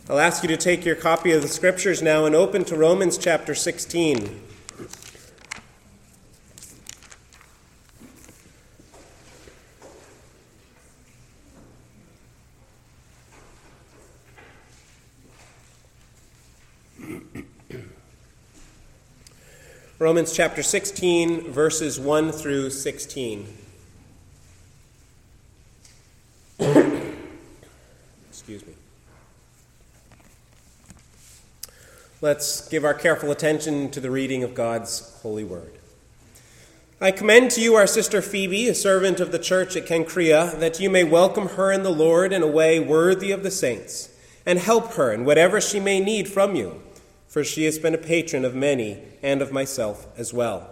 I'll ask you to take your copy of the Scriptures now and open to Romans chapter 16. Romans chapter 16, verses 1 through 16. Excuse me. Let's give our careful attention to the reading of God's holy word. I commend to you our sister Phoebe, a servant of the church at Cenchrea, that you may welcome her in the Lord in a way worthy of the saints, and help her in whatever she may need from you, for she has been a patron of many and of myself as well.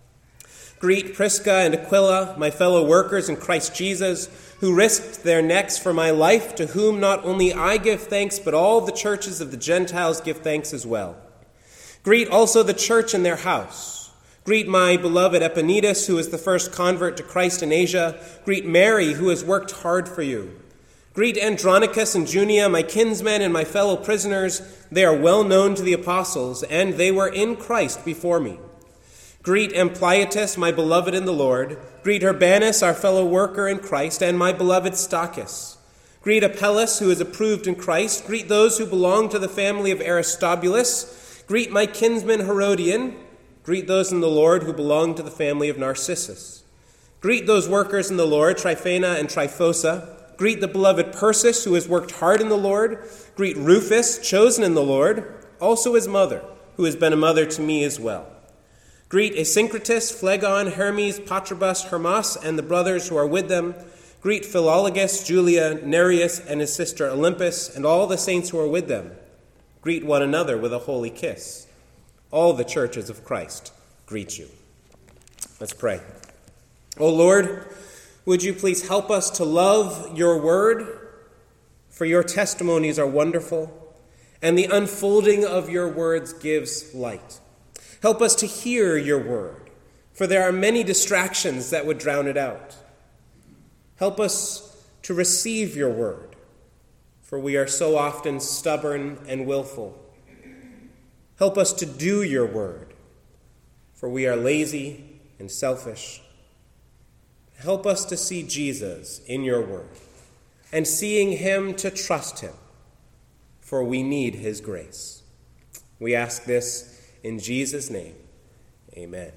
Greet Prisca and Aquila, my fellow workers in Christ Jesus, who risked their necks for my life, to whom not only I give thanks, but all the churches of the Gentiles give thanks as well. Greet also the church in their house. Greet my beloved Epaenetus, who is the first convert to Christ in Asia. Greet Mary, who has worked hard for you. Greet Andronicus and Junia, my kinsmen and my fellow prisoners. They are well known to the apostles, and they were in Christ before me. Greet Ampliatus, my beloved in the Lord. Greet Urbanus, our fellow worker in Christ, and my beloved Stachys. Greet Apelles, who is approved in Christ. Greet those who belong to the family of Aristobulus. Greet my kinsman Herodian. Greet those in the Lord who belong to the family of Narcissus. Greet those workers in the Lord, Tryphena and Tryphosa. Greet the beloved Persis, who has worked hard in the Lord. Greet Rufus, chosen in the Lord, also his mother, who has been a mother to me as well. Greet Asyncritus, Phlegon, Hermes, Patrobas, Hermas, and the brothers who are with them. Greet Philologus, Julia, Nereus, and his sister Olympus, and all the saints who are with them. Greet one another with a holy kiss. All the churches of Christ greet you. Let's pray. O Lord, would you please help us to love your word, for your testimonies are wonderful, and the unfolding of your words gives light. Help us to hear your word, for there are many distractions that would drown it out. Help us to receive your word, for we are so often stubborn and willful. Help us to do your word, for we are lazy and selfish. Help us to see Jesus in your word, and seeing him to trust him, for we need his grace. We ask this in Jesus' name, amen.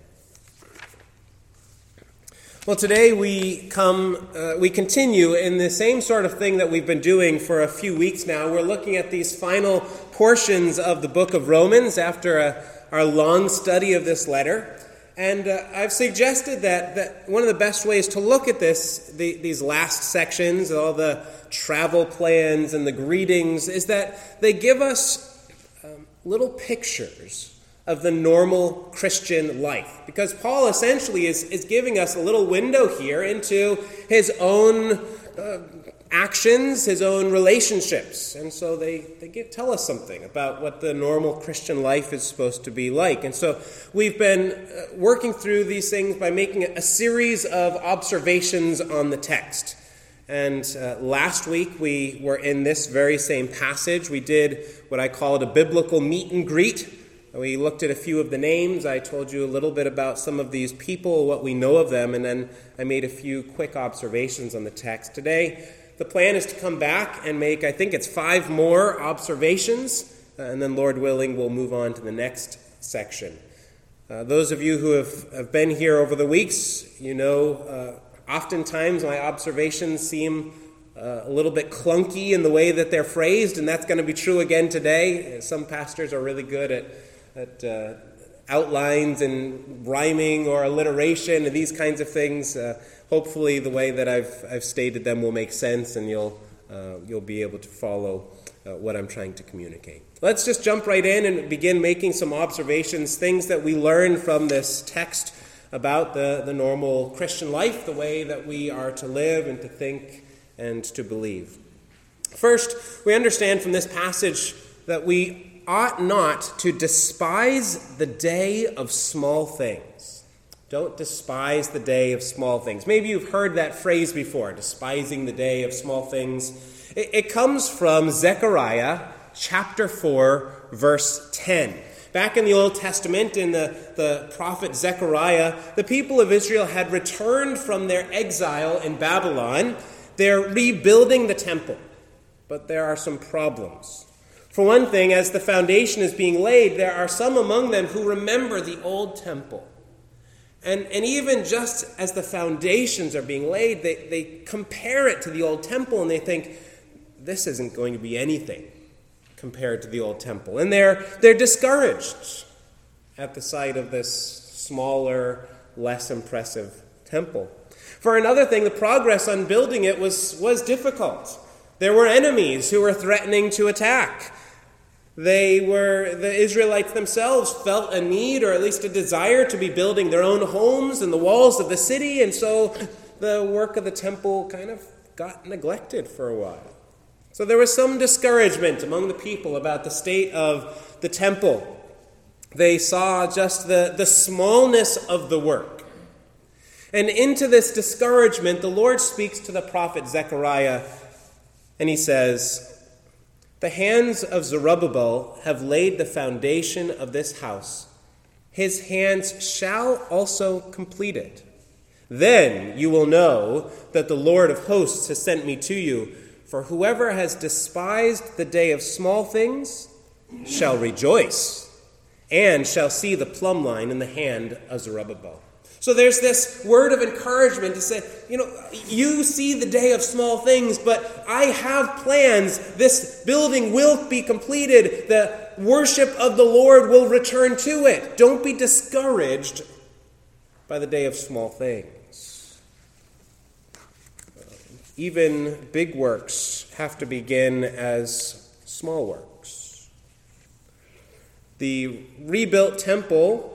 Well, today we continue in the same sort of thing that we've been doing for a few weeks now. We're looking at these final portions of the book of Romans after our long study of this letter. And I've suggested that one of the best ways to look at these last sections, all the travel plans and the greetings, is that they give us little pictures of the normal Christian life. Because Paul essentially is giving us a little window here into his own actions, his own relationships. And so they tell us something about what the normal Christian life is supposed to be like. And so we've been working through these things by making a series of observations on the text. And last week we were in this very same passage. We did what I called a biblical meet and greet. We looked at a few of the names. I told you a little bit about some of these people, what we know of them, and then I made a few quick observations on the text. Today, the plan is to come back and make, I think it's 5 more observations, and then Lord willing, we'll move on to the next section. Those of you who have been here over the weeks, you know, oftentimes my observations seem a little bit clunky in the way that they're phrased, and that's going to be true again today. Some pastors are really good at outlines and rhyming or alliteration and these kinds of things. Hopefully the way that I've stated them will make sense, and you'll be able to follow what I'm trying to communicate. Let's just jump right in and begin making some observations, things that we learn from this text about the normal Christian life, the way that we are to live and to think and to believe. First, we understand from this passage that we ought not to despise the day of small things. Don't despise the day of small things. Maybe you've heard that phrase before, despising the day of small things. It comes from Zechariah chapter 4, verse 10. Back in the Old Testament, in the prophet Zechariah, the people of Israel had returned from their exile in Babylon. They're rebuilding the temple, but there are some problems. For one thing, as the foundation is being laid, there are some among them who remember the old temple. And even just as the foundations are being laid, they compare it to the old temple and they think, this isn't going to be anything compared to the old temple. And they're discouraged at the sight of this smaller, less impressive temple. For another thing, the progress on building it was difficult. There were enemies who were threatening to attack. The Israelites themselves felt a need, or at least a desire, to be building their own homes in the walls of the city, and so the work of the temple kind of got neglected for a while. So there was some discouragement among the people about the state of the temple. They saw just the smallness of the work. And into this discouragement, the Lord speaks to the prophet Zechariah, and he says, "The hands of Zerubbabel have laid the foundation of this house. His hands shall also complete it. Then you will know that the Lord of hosts has sent me to you. For whoever has despised the day of small things shall rejoice, and shall see the plumb line in the hand of Zerubbabel." So there's this word of encouragement to say, you see the day of small things, but I have plans. This building will be completed. The worship of the Lord will return to it. Don't be discouraged by the day of small things. Even big works have to begin as small works. The rebuilt temple,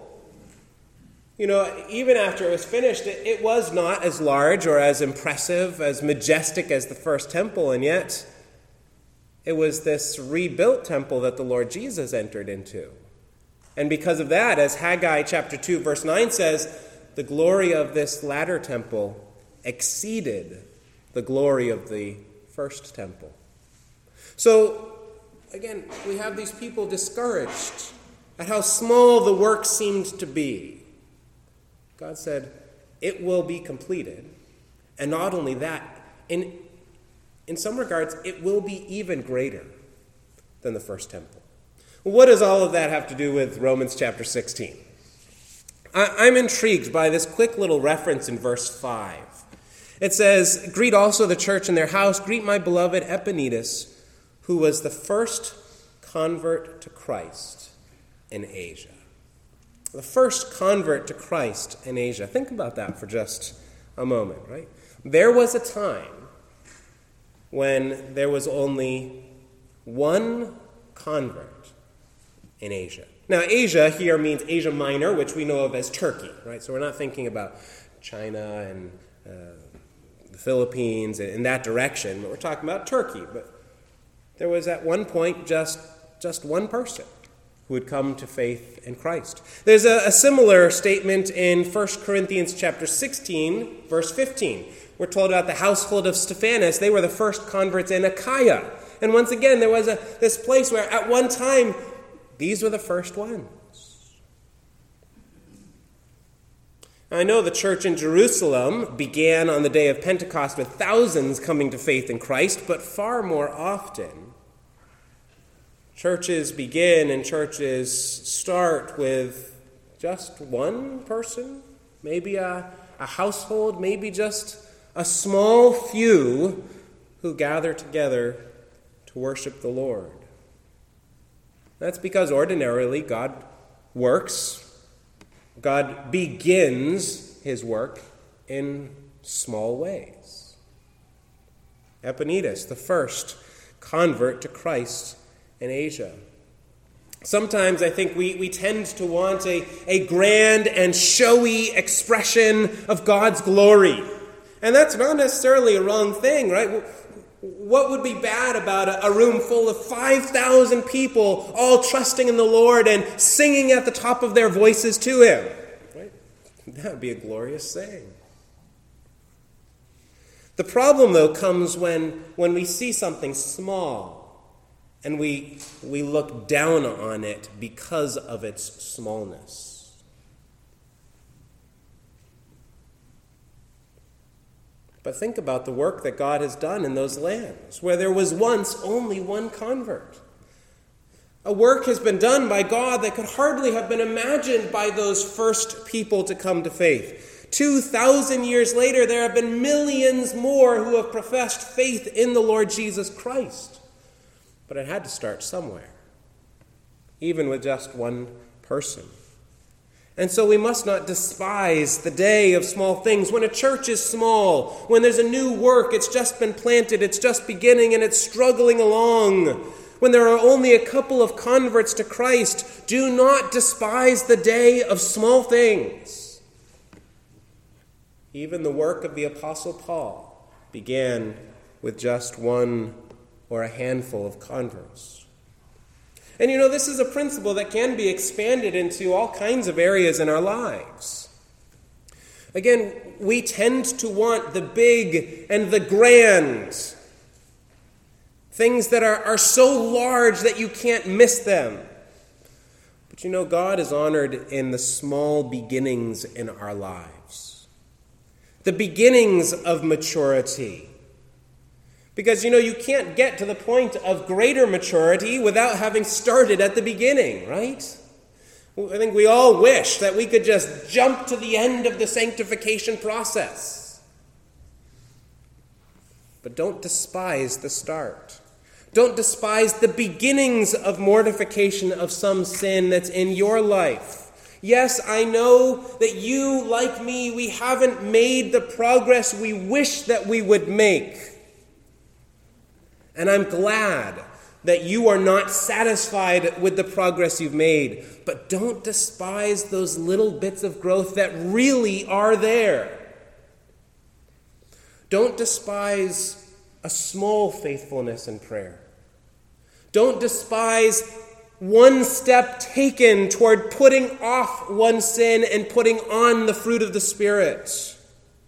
even after it was finished, it was not as large or as impressive, as majestic as the first temple, and yet it was this rebuilt temple that the Lord Jesus entered into. And because of that, as Haggai chapter 2, verse 9 says, the glory of this latter temple exceeded the glory of the first temple. So, again, we have these people discouraged at how small the work seemed to be. God said, it will be completed. And not only that, in some regards, it will be even greater than the first temple. Well, what does all of that have to do with Romans chapter 16? I'm intrigued by this quick little reference in verse 5. It says, "Greet also the church in their house. Greet my beloved Epaenetus, who was the first convert to Christ in Asia." The first convert to Christ in Asia. Think about that for just a moment, right? There was a time when there was only one convert in Asia. Now, Asia here means Asia Minor, which we know of as Turkey, right? So we're not thinking about China and the Philippines in that direction, but we're talking about Turkey. But there was at one point just one person who would come to faith in Christ. There's a similar statement in 1 Corinthians chapter 16, verse 15. We're told about the household of Stephanas. They were the first converts in Achaia. And once again, there was this place where at one time, these were the first ones. I know the church in Jerusalem began on the day of Pentecost with thousands coming to faith in Christ, but far more often, churches begin and churches start with just one person, maybe a household, maybe just a small few who gather together to worship the Lord. That's because ordinarily God works. God begins his work in small ways. Epaenetus, the first convert to Christ in Asia. Sometimes I think we tend to want a grand and showy expression of God's glory. And that's not necessarily a wrong thing, right? What would be bad about a room full of 5,000 people all trusting in the Lord and singing at the top of their voices to him? Right? That would be a glorious thing. The problem, though, comes when we see something small and we look down on it because of its smallness. But think about the work that God has done in those lands, where there was once only one convert. A work has been done by God that could hardly have been imagined by those first people to come to faith. 2,000 years later, there have been millions more who have professed faith in the Lord Jesus Christ. But it had to start somewhere, even with just one person. And so we must not despise the day of small things. When a church is small, when there's a new work, it's just been planted, it's just beginning, and it's struggling along. When there are only a couple of converts to Christ, do not despise the day of small things. Even the work of the Apostle Paul began with just one or a handful of converts. And this is a principle that can be expanded into all kinds of areas in our lives. Again, we tend to want the big and the grand, things that are so large that you can't miss them. But God is honored in the small beginnings in our lives, the beginnings of maturity. Because, you can't get to the point of greater maturity without having started at the beginning, right? I think we all wish that we could just jump to the end of the sanctification process. But don't despise the start. Don't despise the beginnings of mortification of some sin that's in your life. Yes, I know that you, like me, we haven't made the progress we wish that we would make. And I'm glad that you are not satisfied with the progress you've made. But don't despise those little bits of growth that really are there. Don't despise a small faithfulness in prayer. Don't despise one step taken toward putting off one sin and putting on the fruit of the Spirit.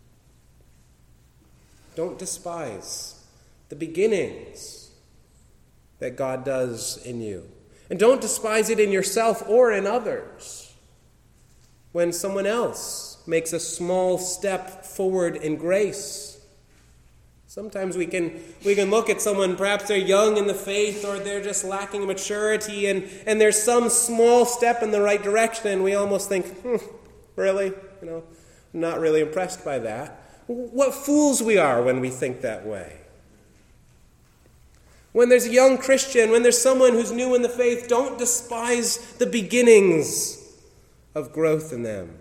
Don't despise the beginnings that God does in you. And don't despise it in yourself or in others. When someone else makes a small step forward in grace. Sometimes we can look at someone, perhaps they're young in the faith or they're just lacking maturity, and there's some small step in the right direction, and we almost think, really? I'm not really impressed by that. What fools we are when we think that way. When there's a young Christian, when there's someone who's new in the faith, don't despise the beginnings of growth in them.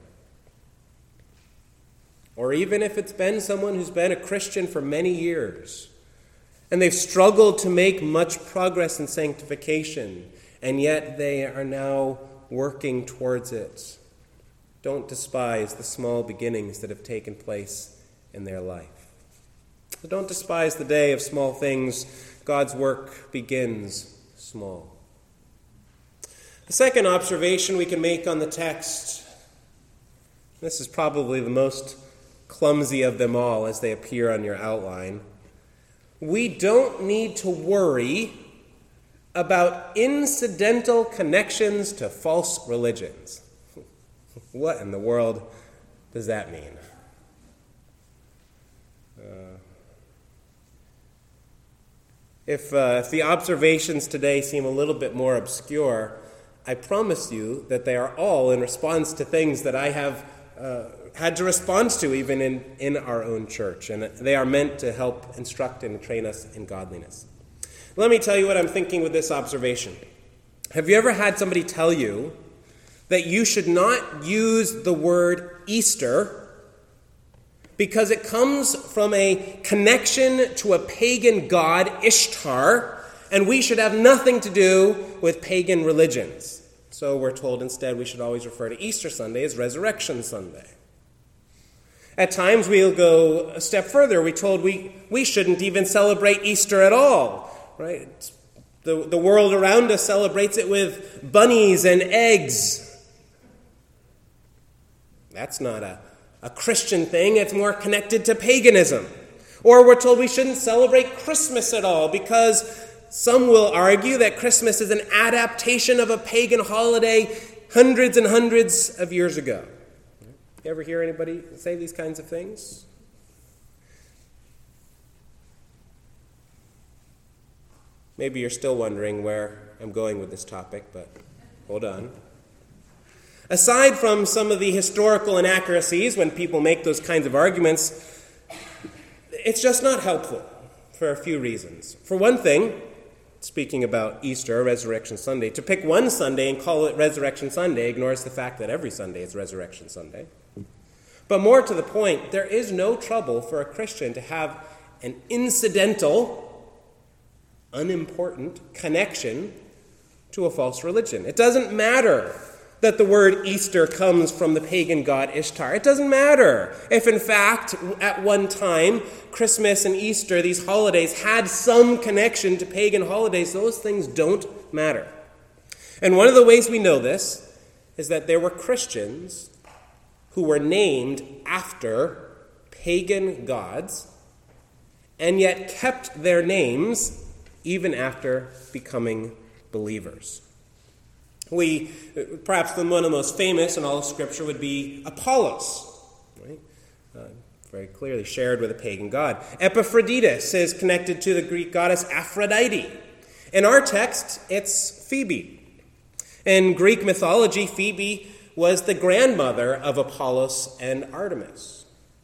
Or even if it's been someone who's been a Christian for many years, and they've struggled to make much progress in sanctification, and yet they are now working towards it. Don't despise the small beginnings that have taken place in their life. So don't despise the day of small things. God's work begins small. The second observation we can make on the text, this is probably the most clumsy of them all as they appear on your outline. We don't need to worry about incidental connections to false religions. What in the world does that mean? If the observations today seem a little bit more obscure, I promise you that they are all in response to things that I have had to respond to even in our own church, and they are meant to help instruct and train us in godliness. Let me tell you what I'm thinking with this observation. Have you ever had somebody tell you that you should not use the word Easter because it comes from a connection to a pagan god, Ishtar, and we should have nothing to do with pagan religions? So we're told instead we should always refer to Easter Sunday as Resurrection Sunday. At times we'll go a step further. We're told we shouldn't even celebrate Easter at all, right? The world around us celebrates it with bunnies and eggs. That's not a Christian thing. It's more connected to paganism. Or we're told we shouldn't celebrate Christmas at all because some will argue that Christmas is an adaptation of a pagan holiday hundreds and hundreds of years ago. You ever hear anybody say these kinds of things? Maybe you're still wondering where I'm going with this topic, but hold on. Aside from some of the historical inaccuracies when people make those kinds of arguments, it's just not helpful for a few reasons. For one thing, speaking about Easter, Resurrection Sunday, to pick one Sunday and call it Resurrection Sunday ignores the fact that every Sunday is Resurrection Sunday. But more to the point, there is no trouble for a Christian to have an incidental, unimportant connection to a false religion. It doesn't matter that the word Easter comes from the pagan god Ishtar. It doesn't matter if, in fact, at one time, Christmas and Easter, these holidays, had some connection to pagan holidays. Those things don't matter. And one of the ways we know this is that there were Christians who were named after pagan gods and yet kept their names even after becoming believers. Perhaps one of the most famous in all of Scripture would be Apollos, right? Very clearly shared with a pagan god. Epaphroditus is connected to the Greek goddess Aphrodite. In our text, it's Phoebe. In Greek mythology, Phoebe was the grandmother of Apollos and Artemis.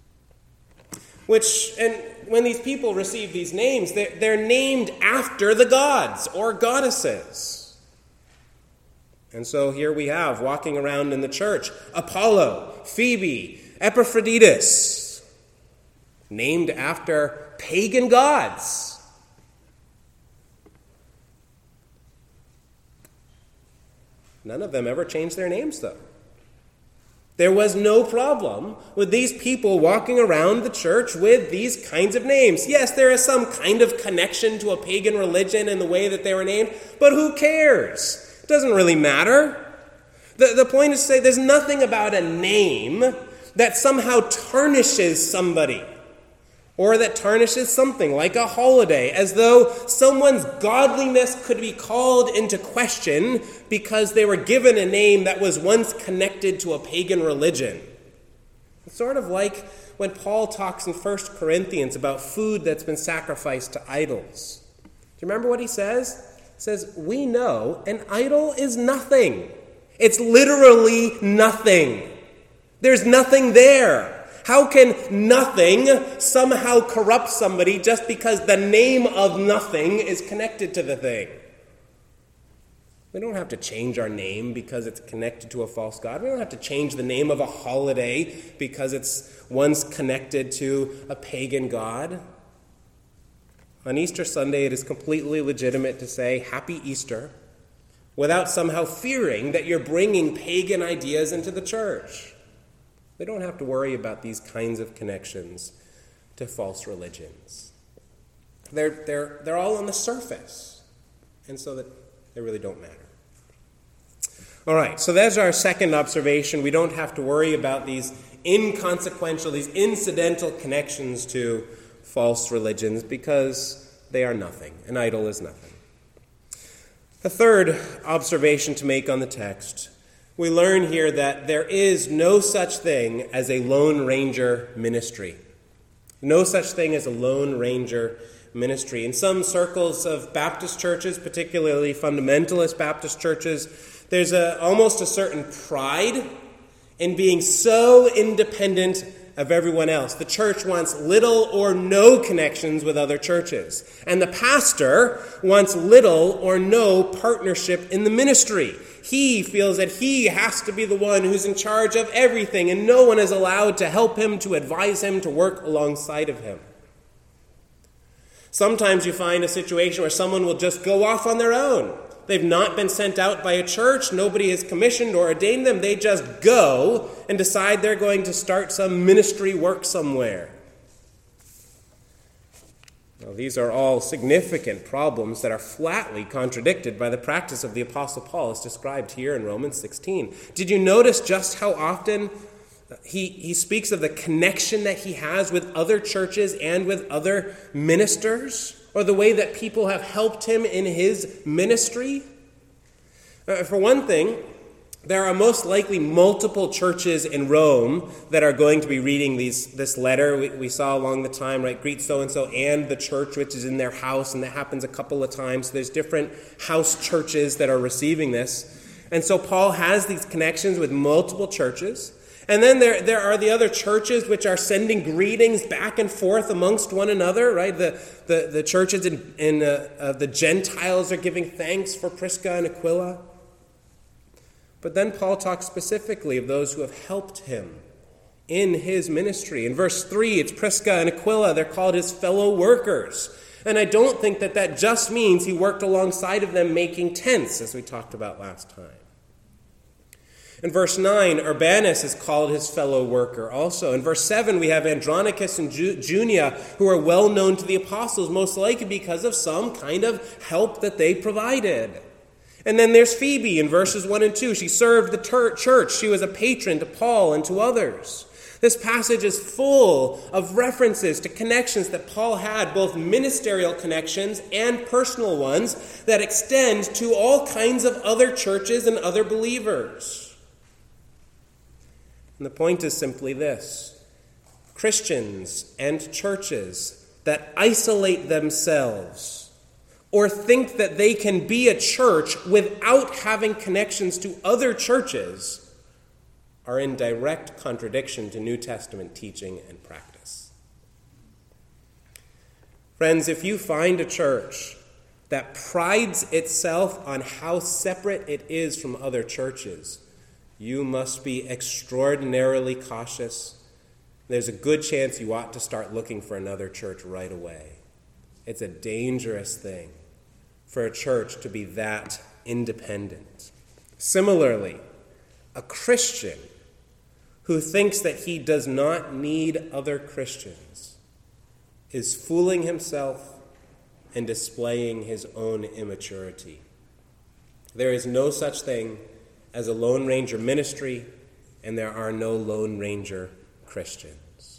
And when these people receive these names, they're named after the gods or goddesses. And so here we have, walking around in the church, Apollo, Phoebe, Epaphroditus, named after pagan gods. None of them ever changed their names, though. There was no problem with these people walking around the church with these kinds of names. Yes, there is some kind of connection to a pagan religion in the way that they were named, but who cares? It doesn't really matter. The point is to say there's nothing about a name that somehow tarnishes somebody or that tarnishes something like a holiday, as though someone's godliness could be called into question because they were given a name that was once connected to a pagan religion. It's sort of like when Paul talks in 1 Corinthians about food that's been sacrificed to idols. Do you remember what he says? He says, we know an idol is nothing. It's literally nothing. There's nothing there. How can nothing somehow corrupt somebody just because the name of nothing is connected to the thing? We don't have to change our name because it's connected to a false god. We don't have to change the name of a holiday because it's once connected to a pagan god. On Easter Sunday, it is completely legitimate to say Happy Easter without somehow fearing that you're bringing pagan ideas into the church. We don't have to worry about these kinds of connections to false religions. They're all on the surface, and so that they really don't matter. All right, so that's our second observation. We don't have to worry about these inconsequential, these incidental connections to false religions because they are nothing. An idol is nothing. The third observation to make on the text, we learn here that there is no such thing as a Lone Ranger ministry. No such thing as a Lone Ranger ministry. In some circles of Baptist churches, particularly fundamentalist Baptist churches, there's almost a certain pride in being so independent of everyone else. The church wants little or no connections with other churches. And the pastor wants little or no partnership in the ministry. He feels that he has to be the one who's in charge of everything, and no one is allowed to help him, to advise him, to work alongside of him. Sometimes you find a situation where someone will just go off on their own. They've not been sent out by a church. Nobody has commissioned or ordained them. They just go and decide they're going to start some ministry work somewhere. Now, these are all significant problems that are flatly contradicted by the practice of the Apostle Paul as described here in Romans 16. Did you notice just how often he speaks of the connection that he has with other churches and with other ministers? or the way that people have helped him in his ministry? For one thing, there are most likely multiple churches in Rome that are going to be reading this letter. We saw along the time, right? Greet so-and-so and the church which is in their house, and that happens a couple of times. There's different house churches that are receiving this. And so Paul has these connections with multiple churches. And then there are the other churches which are sending greetings back and forth amongst one another, right? The churches the Gentiles are giving thanks for Prisca and Aquila. But then Paul talks specifically of those who have helped him in his ministry. In verse 3, it's Prisca and Aquila. They're called his fellow workers. And I don't think that just means he worked alongside of them making tents, as we talked about last time. In verse 9, Urbanus is called his fellow worker also. In verse 7, we have Andronicus and Junia, who are well known to the apostles, most likely because of some kind of help that they provided. And then there's Phoebe in verses 1 and 2. She served the church. She was a patron to Paul and to others. This passage is full of references to connections that Paul had, both ministerial connections and personal ones, that extend to all kinds of other churches and other believers. And the point is simply this: Christians and churches that isolate themselves or think that they can be a church without having connections to other churches are in direct contradiction to New Testament teaching and practice. Friends, if you find a church that prides itself on how separate it is from other churches, you must be extraordinarily cautious. There's a good chance you ought to start looking for another church right away. It's a dangerous thing for a church to be that independent. Similarly, a Christian who thinks that he does not need other Christians is fooling himself and displaying his own immaturity. There is no such thing as a Lone Ranger ministry, and there are no Lone Ranger Christians.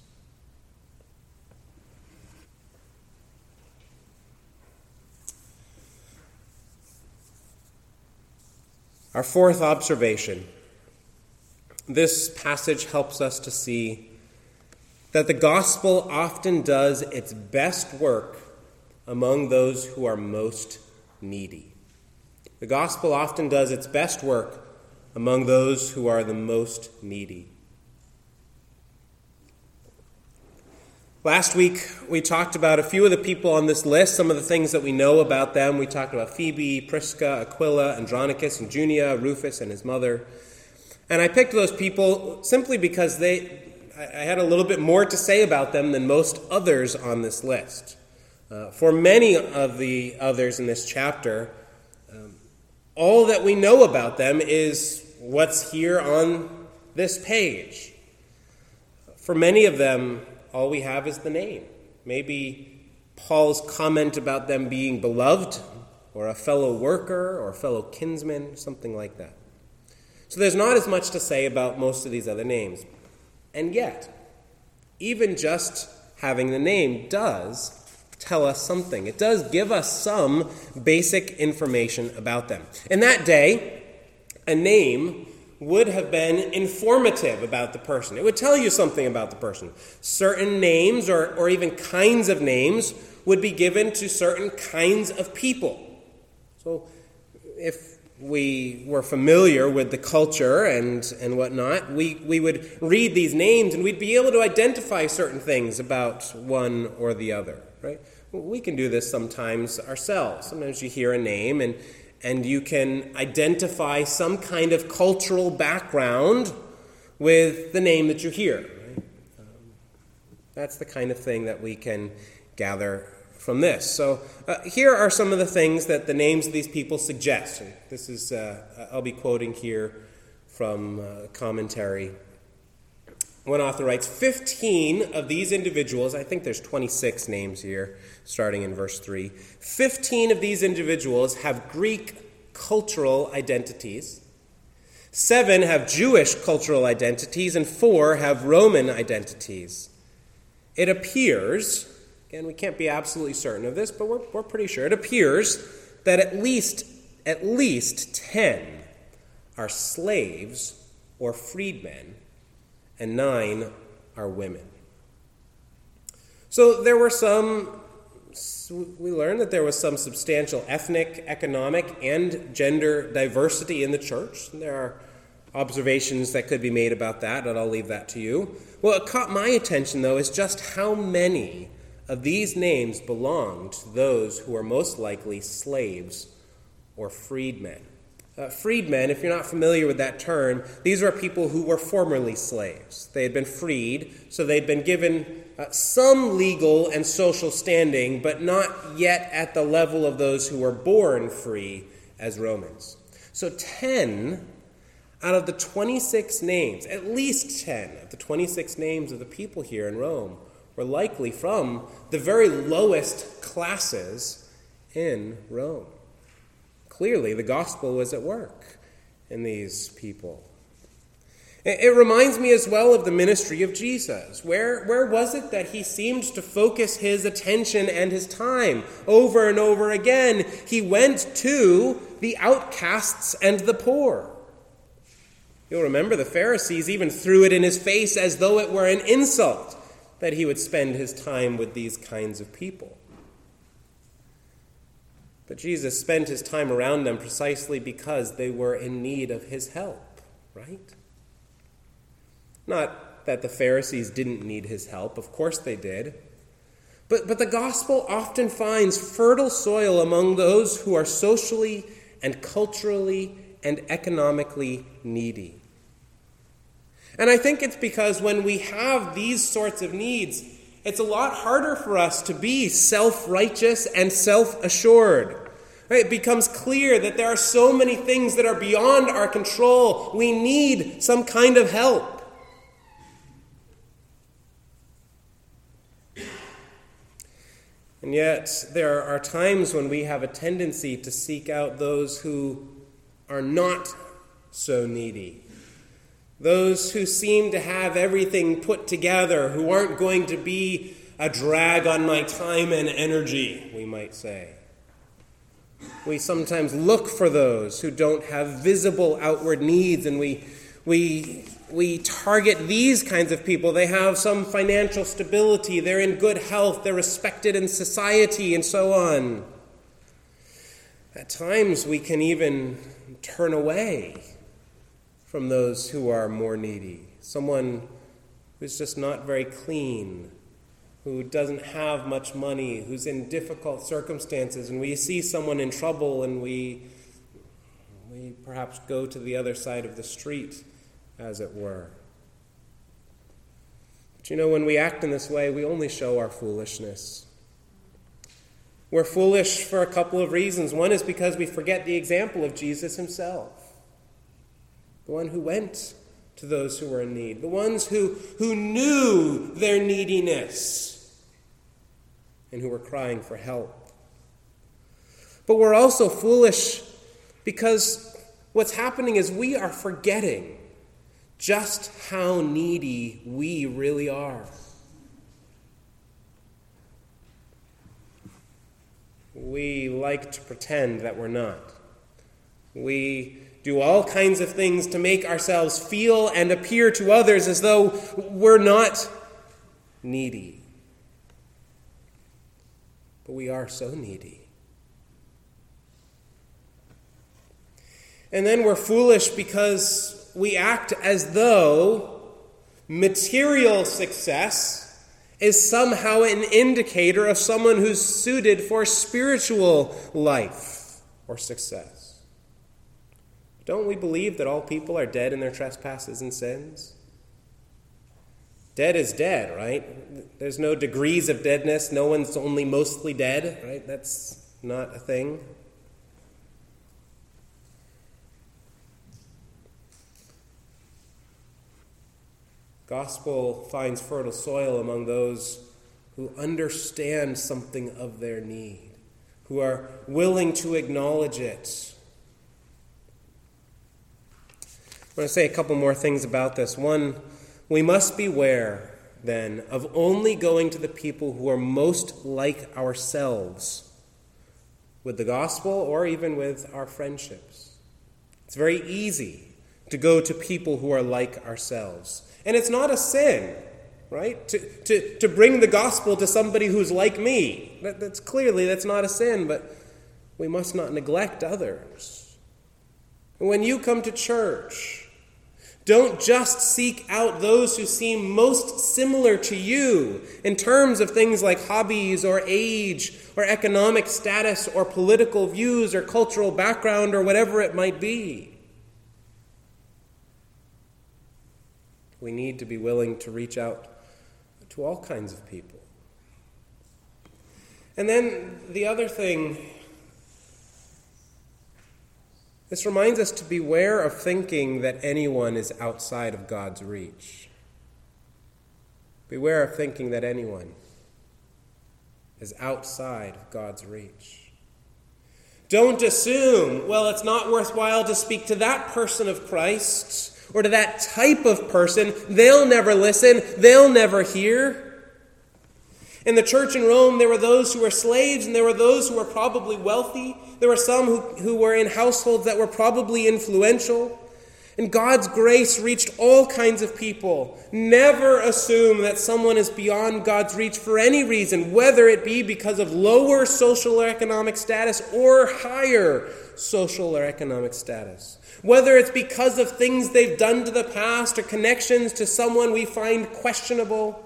Our fourth observation. This passage helps us to see that the gospel often does its best work among those who are most needy. The gospel often does its best work among those who are the most needy. Last week, we talked about a few of the people on this list, some of the things that we know about them. We talked about Phoebe, Prisca, Aquila, Andronicus, and Junia, Rufus and his mother. And I picked those people simply because I had a little bit more to say about them than most others on this list. For many of the others in this chapter, all that we know about them is what's here on this page. For many of them, all we have is the name. Maybe Paul's comment about them being beloved, or a fellow worker, or a fellow kinsman, something like that. So there's not as much to say about most of these other names. And yet, even just having the name does tell us something. It does give us some basic information about them. In that day, a name would have been informative about the person. It would tell you something about the person. Certain names or even kinds of names would be given to certain kinds of people. So if we were familiar with the culture and whatnot, we would read these names and we'd be able to identify certain things about one or the other, right? We can do this sometimes ourselves. Sometimes you hear a name and you can identify some kind of cultural background with the name that you hear. Right? That's the kind of thing that we can gather from this. So here are some of the things that the names of these people suggest. And this is, I'll be quoting here from commentary. One author writes, 15 of these individuals, I think there's 26 names here, starting in verse 3. 15 of these individuals have Greek cultural identities. 7 have Jewish cultural identities, and 4 have Roman identities. It appears Again, we can't be absolutely certain of this, but we're pretty sure. It appears that at least 10 are slaves or freedmen, and 9 are women. So we learned that there was some substantial ethnic, economic, and gender diversity in the church. There are observations that could be made about that, and I'll leave that to you. What caught my attention, though, is just how many of these names belong to those who are most likely slaves or freedmen. Freedmen, if you're not familiar with that term, these are people who were formerly slaves. They had been freed, so they'd been given some legal and social standing, but not yet at the level of those who were born free as Romans. So 10 out of the 26 names, at least 10 of the 26 names of the people here in Rome, were likely from the very lowest classes in Rome. Clearly, the gospel was at work in these people. It reminds me as well of the ministry of Jesus. Where was it that he seemed to focus his attention and his time? Over and over again, he went to the outcasts and the poor. You'll remember the Pharisees even threw it in his face as though it were an insult that he would spend his time with these kinds of people. But Jesus spent his time around them precisely because they were in need of his help, right? Not that the Pharisees didn't need his help. Of course they did. But the gospel often finds fertile soil among those who are socially and culturally and economically needy. And I think it's because when we have these sorts of needs, it's a lot harder for us to be self-righteous and self-assured. Right? It becomes clear that there are so many things that are beyond our control. We need some kind of help. And yet, there are times when we have a tendency to seek out those who are not so needy. Those who seem to have everything put together, who aren't going to be a drag on my time and energy, we might say. We sometimes look for those who don't have visible outward needs, and we target these kinds of people. They have some financial stability, they're in good health, they're respected in society, and so on. At times we can even turn away from those who are more needy. Someone who's just not very clean, who doesn't have much money, who's in difficult circumstances, and we see someone in trouble and we perhaps go to the other side of the street, as it were. But when we act in this way, we only show our foolishness. We're foolish for a couple of reasons. One is because we forget the example of Jesus himself, the one who went to those who were in need, the ones who knew their neediness and who were crying for help. But we're also foolish because what's happening is we are forgetting just how needy we really are. We like to pretend that we're not. We do all kinds of things to make ourselves feel and appear to others as though we're not needy. But we are so needy. And then we're foolish because we act as though material success is somehow an indicator of someone who's suited for spiritual life or success. Don't we believe that all people are dead in their trespasses and sins? Dead is dead, right? There's no degrees of deadness. No one's only mostly dead, right? That's not a thing. Gospel finds fertile soil among those who understand something of their need, who are willing to acknowledge it. I want to say a couple more things about this. One, we must beware then, of only going to the people who are most like ourselves with the gospel or even with our friendships. It's very easy to go to people who are like ourselves. And it's not a sin, right? To bring the gospel to somebody who's like me. That's not a sin, but we must not neglect others. When you come to church, don't just seek out those who seem most similar to you in terms of things like hobbies or age or economic status or political views or cultural background or whatever it might be. We need to be willing to reach out to all kinds of people. And then the other thing, this reminds us to beware of thinking that anyone is outside of God's reach. Beware of thinking that anyone is outside of God's reach. Don't assume, well, it's not worthwhile to speak to that person of Christ or to that type of person. They'll never listen. They'll never hear. In the church in Rome, there were those who were slaves, and there were those who were probably wealthy. There were some who were in households that were probably influential. And God's grace reached all kinds of people. Never assume that someone is beyond God's reach for any reason, whether it be because of lower social or economic status or higher social or economic status. Whether it's because of things they've done to the past or connections to someone we find questionable.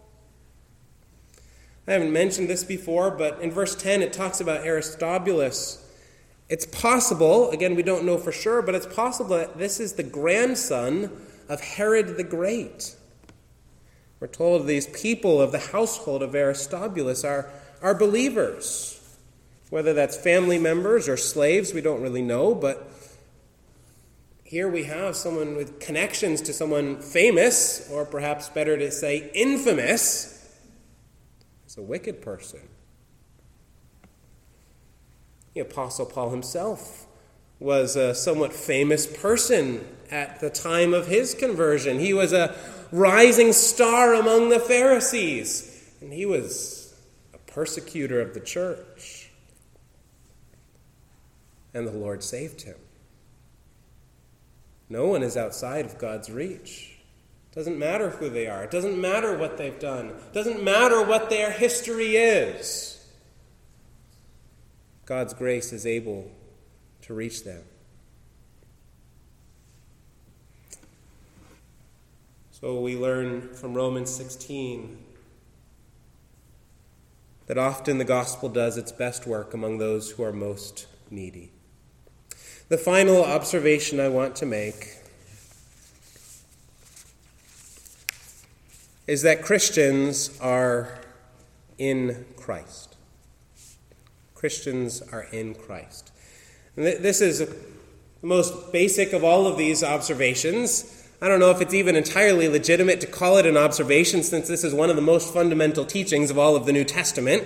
I haven't mentioned this before, but in verse 10 it talks about Aristobulus. It's possible, again we don't know for sure, but it's possible that this is the grandson of Herod the Great. We're told these people of the household of Aristobulus are believers. Whether that's family members or slaves, we don't really know, but here we have someone with connections to someone famous, or perhaps better to say infamous. It's a wicked person. The Apostle Paul himself was a somewhat famous person at the time of his conversion. He was a rising star among the Pharisees, and he was a persecutor of the church. And the Lord saved him. No one is outside of God's reach. It doesn't matter who they are. It doesn't matter what they've done. It doesn't matter what their history is. God's grace is able to reach them. So we learn from Romans 16 that often the gospel does its best work among those who are most needy. The final observation I want to make is that Christians are in Christ. Christians are in Christ. And this is the most basic of all of these observations. I don't know if it's even entirely legitimate to call it an observation, since this is one of the most fundamental teachings of all of the New Testament.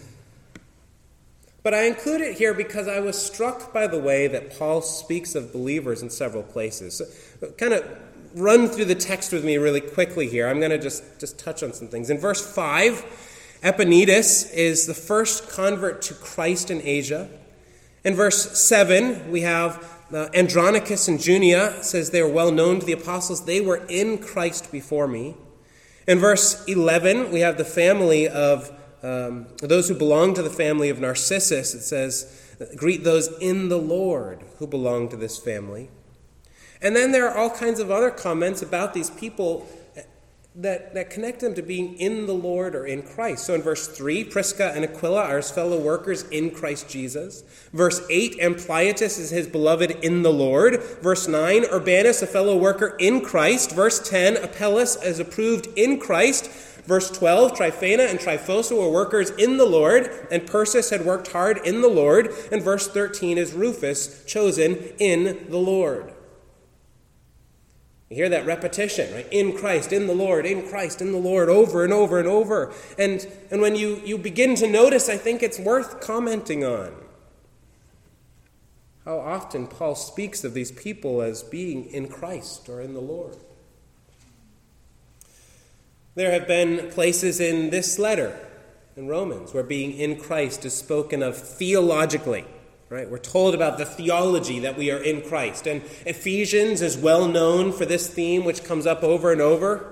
But I include it here because I was struck by the way that Paul speaks of believers in several places. So kind of run through the text with me really quickly here. I'm going to just touch on some things. In verse 5, Epaenetus is the first convert to Christ in Asia. In verse 7, we have Andronicus and Junia. Says they were well known to the apostles. They were in Christ before me. In verse 11, we have the family of those who belong to the family of Narcissus. It says, greet those in the Lord who belong to this family. And then there are all kinds of other comments about these people that connect them to being in the Lord or in Christ. So in verse 3, Prisca and Aquila are his fellow workers in Christ Jesus. Verse 8, Ampliatus is his beloved in the Lord. Verse 9, Urbanus, a fellow worker in Christ. Verse 10, Apelles is approved in Christ. Verse 12, Tryphena and Tryphosa were workers in the Lord, and Persis had worked hard in the Lord. And verse 13 is Rufus, chosen in the Lord. You hear that repetition, right? In Christ, in the Lord, in Christ, in the Lord, over and over and over. And when you begin to notice, I think it's worth commenting on how often Paul speaks of these people as being in Christ or in the Lord. There have been places in this letter, in Romans, where being in Christ is spoken of theologically. Right? We're told about the theology that we are in Christ. And Ephesians is well known for this theme, which comes up over and over.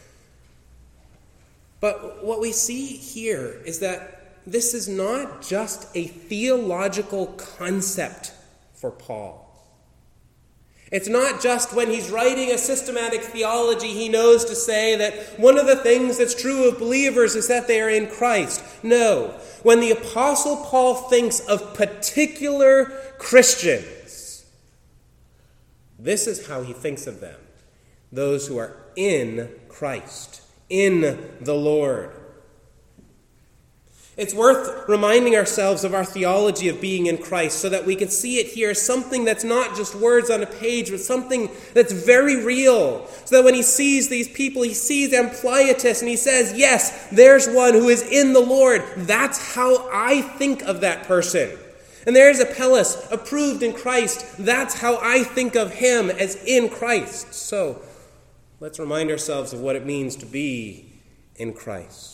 But what we see here is that this is not just a theological concept for Paul. It's not just when he's writing a systematic theology, he knows to say that one of the things that's true of believers is that they are in Christ. No. When the Apostle Paul thinks of particular Christians, this is how he thinks of them. Those who are in Christ, in the Lord. It's worth reminding ourselves of our theology of being in Christ so that we can see it here as something that's not just words on a page, but something that's very real. So that when he sees these people, he sees Ampliatus and he says, yes, there's one who is in the Lord. That's how I think of that person. And there's Apelles, approved in Christ. That's how I think of him, as in Christ. So let's remind ourselves of what it means to be in Christ.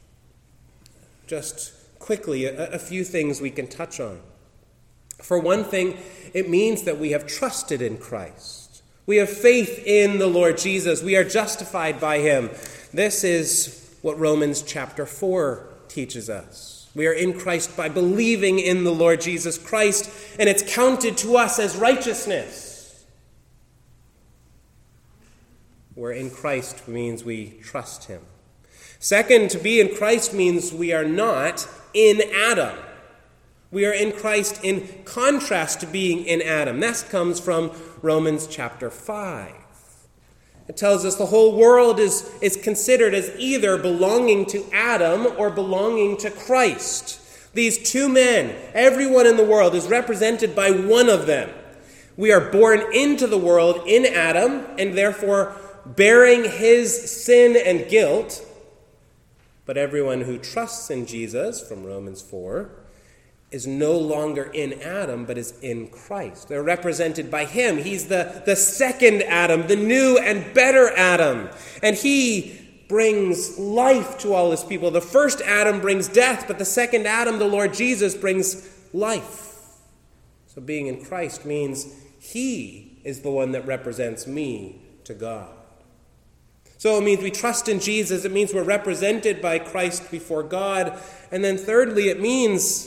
Just quickly, a few things we can touch on. For one thing, it means that we have trusted in Christ. We have faith in the Lord Jesus. We are justified by him. This is what Romans chapter 4 teaches us. We are in Christ by believing in the Lord Jesus Christ, and it's counted to us as righteousness. We're in Christ means we trust him. Second, to be in Christ means we are not in Adam. We are in Christ in contrast to being in Adam. That comes from Romans chapter 5. It tells us the whole world is considered as either belonging to Adam or belonging to Christ. These two men, everyone in the world, is represented by one of them. We are born into the world in Adam and therefore bearing his sin and guilt. But everyone who trusts in Jesus, from Romans 4, is no longer in Adam, but is in Christ. They're represented by him. He's the second Adam, the new and better Adam. And he brings life to all his people. The first Adam brings death, but the second Adam, the Lord Jesus, brings life. So being in Christ means he is the one that represents me to God. So it means we trust in Jesus. It means we're represented by Christ before God. And then thirdly, it means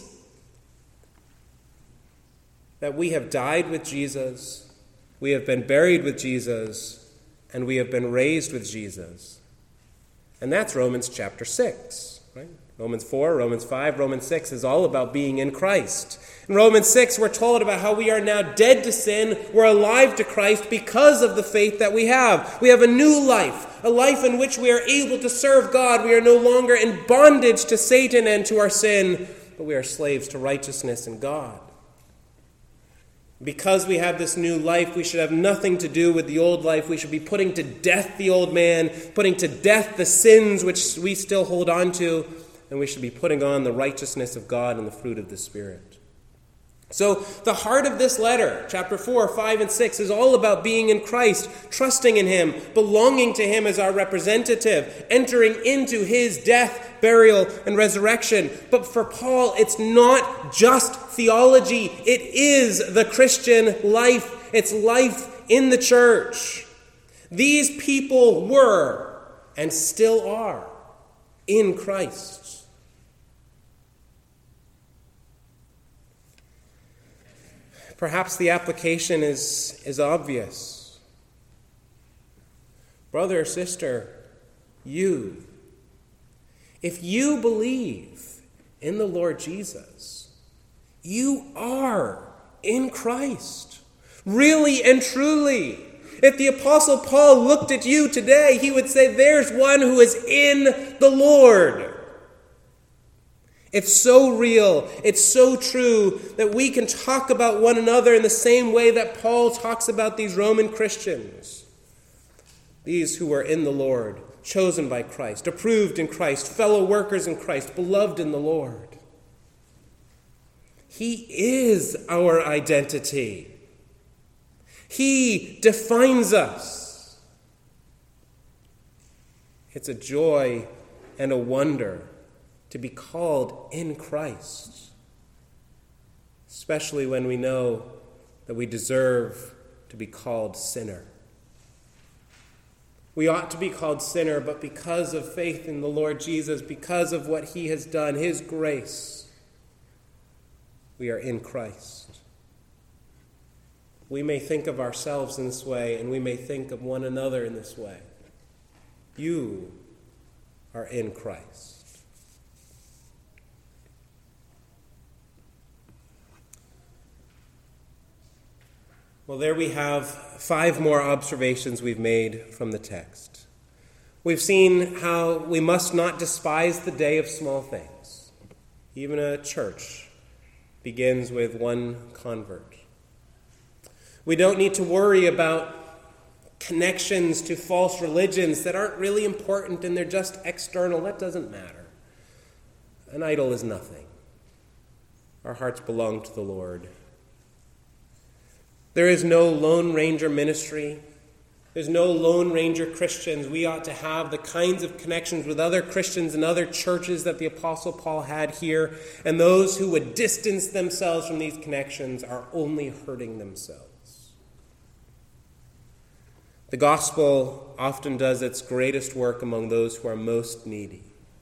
that we have died with Jesus, we have been buried with Jesus, and we have been raised with Jesus. And that's Romans chapter 6, right? Romans 4, Romans 5, Romans 6 is all about being in Christ. In Romans 6, we're told about how we are now dead to sin. We're alive to Christ because of the faith that we have. We have a new life, a life in which we are able to serve God. We are no longer in bondage to Satan and to our sin, but we are slaves to righteousness and God. Because we have this new life, we should have nothing to do with the old life. We should be putting to death the old man, putting to death the sins which we still hold on to, and we should be putting on the righteousness of God and the fruit of the Spirit. So the heart of this letter, chapter 4, 5, and 6, is all about being in Christ, trusting in him, belonging to him as our representative, entering into his death, burial, and resurrection. But for Paul, it's not just theology. It is the Christian life. It's life in the church. These people were and still are in Christ. Perhaps the application is obvious. Brother or sister, if you believe in the Lord Jesus, you are in Christ, really and truly. If the Apostle Paul looked at you today, he would say, there's one who is in the Lord. It's so real, it's so true that we can talk about one another in the same way that Paul talks about these Roman Christians. These who are in the Lord, chosen by Christ, approved in Christ, fellow workers in Christ, beloved in the Lord. He is our identity. He defines us. It's a joy and a wonder to be called in Christ, especially when we know that we deserve to be called sinner. We ought to be called sinner, but because of faith in the Lord Jesus, because of what he has done, his grace, we are in Christ. We may think of ourselves in this way, and we may think of one another in this way. You are in Christ. Well, there we have 5 more observations we've made from the text. We've seen how we must not despise the day of small things. Even a church begins with one convert. We don't need to worry about connections to false religions that aren't really important and they're just external. That doesn't matter. An idol is nothing. Our hearts belong to the Lord. There is no Lone Ranger ministry. There's no Lone Ranger Christians. We ought to have the kinds of connections with other Christians and other churches that the Apostle Paul had here. And those who would distance themselves from these connections are only hurting themselves. The gospel often does its greatest work among those who are most needy,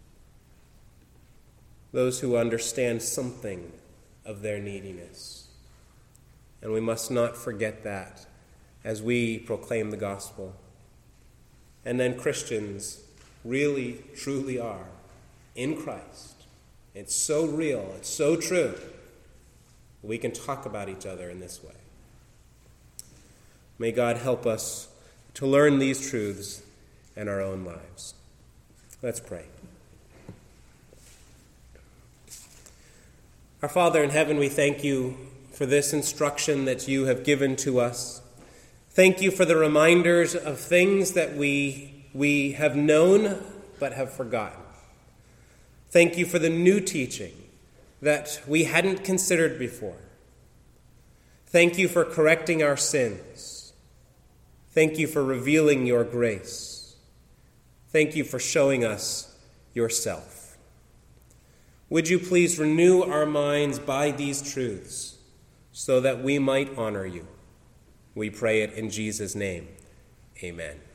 those who understand something of their neediness. And we must not forget that as we proclaim the gospel. And then Christians really, truly are in Christ. It's so real, it's so true. We can talk about each other in this way. May God help us to learn these truths in our own lives. Let's pray. Our Father in heaven, we thank you for this instruction that you have given to us. Thank you for the reminders of things that we have known but have forgotten. Thank you for the new teaching that we hadn't considered before. Thank you for correcting our sins. Thank you for revealing your grace. Thank you for showing us yourself. Would you please renew our minds by these truths so that we might honor you? We pray it in Jesus' name. Amen.